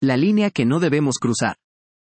la línea que no debemos cruzar.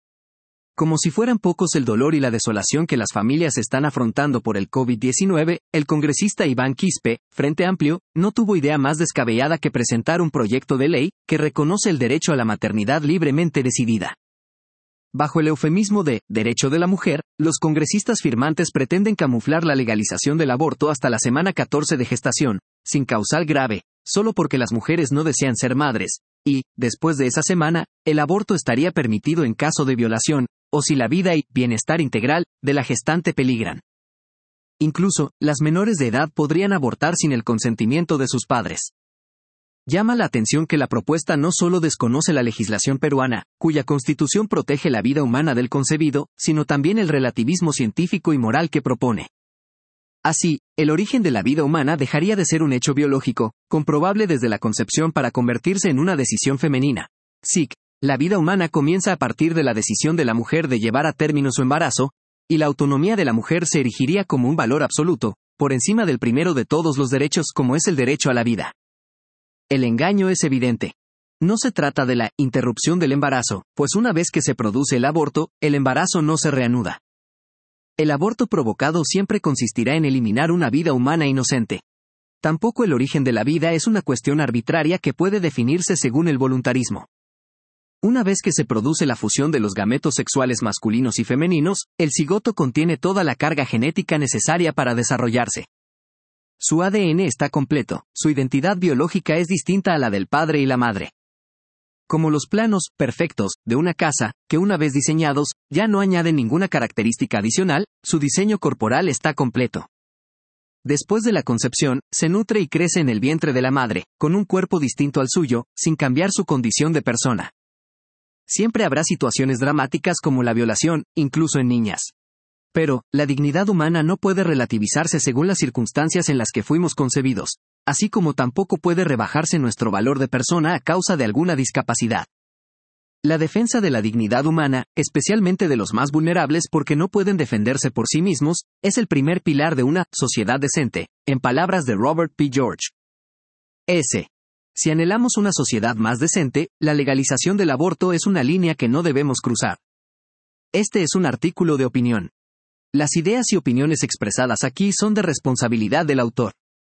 Como si fueran pocos el dolor y la desolación que las familias están afrontando por el COVID-19, el congresista Iván Quispe, Frente Amplio, no tuvo idea más descabellada que presentar un proyecto de ley que reconoce el derecho a la maternidad libremente decidida. Bajo el eufemismo de derecho de la mujer, los congresistas firmantes pretenden camuflar la legalización del aborto hasta la semana 14 de gestación, sin causal grave, solo porque las mujeres no desean ser madres, y, después de esa semana, el aborto estaría permitido en caso de violación, o si la vida y bienestar integral de la gestante peligran. Incluso, las menores de edad podrían abortar sin el consentimiento de sus padres. Llama la atención que la propuesta no solo desconoce la legislación peruana, cuya constitución protege la vida humana del concebido, sino también el relativismo científico y moral que propone. Así, el origen de la vida humana dejaría de ser un hecho biológico, comprobable desde la concepción para convertirse en una decisión femenina. SIC. La vida humana comienza a partir de la decisión de la mujer de llevar a término su embarazo, y la autonomía de la mujer se erigiría como un valor absoluto, por encima del primero de todos los derechos como es el derecho a la vida. El engaño es evidente. No se trata de la interrupción del embarazo, pues una vez que se produce el aborto, el embarazo no se reanuda. El aborto provocado siempre consistirá en eliminar una vida humana inocente. Tampoco el origen de la vida es una cuestión arbitraria que puede definirse según el voluntarismo. Una vez que se produce la fusión de los gametos sexuales masculinos y femeninos, el cigoto contiene toda la carga genética necesaria para desarrollarse. Su ADN está completo, su identidad biológica es distinta a la del padre y la madre. Como los planos perfectos de una casa, que una vez diseñados, ya no añaden ninguna característica adicional, su diseño corporal está completo. Después de la concepción, se nutre y crece en el vientre de la madre, con un cuerpo distinto al suyo, sin cambiar su condición de persona. Siempre habrá situaciones dramáticas como la violación, incluso en niñas. Pero, la dignidad humana no puede relativizarse según las circunstancias en las que fuimos concebidos, así como tampoco puede rebajarse nuestro valor de persona a causa de alguna discapacidad. La defensa de la dignidad humana, especialmente de los más vulnerables porque no pueden defenderse por sí mismos, es el primer pilar de una sociedad decente, en palabras de Robert P. George. Si anhelamos una sociedad más decente, la legalización del aborto es una línea que no debemos cruzar. Este es un artículo de opinión. Las ideas y opiniones expresadas aquí son de responsabilidad del autor.